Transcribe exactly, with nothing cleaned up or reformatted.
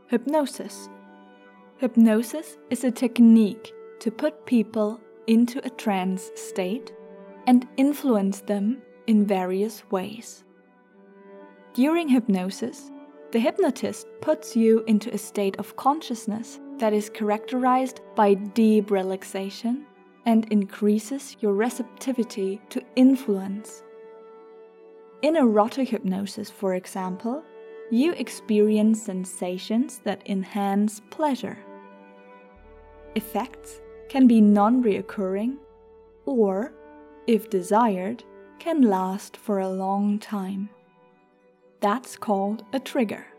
Hypnosis. Hypnosis is a technique to put people into a trance state and influence them in various ways. During hypnosis, the hypnotist puts you into a state of consciousness that is characterized by deep relaxation and increases your receptivity to influence. In erotic hypnosis, for example, you experience sensations that enhance pleasure. Effects can be non-reoccurring or, if desired, can last for a long time. That's called a trigger.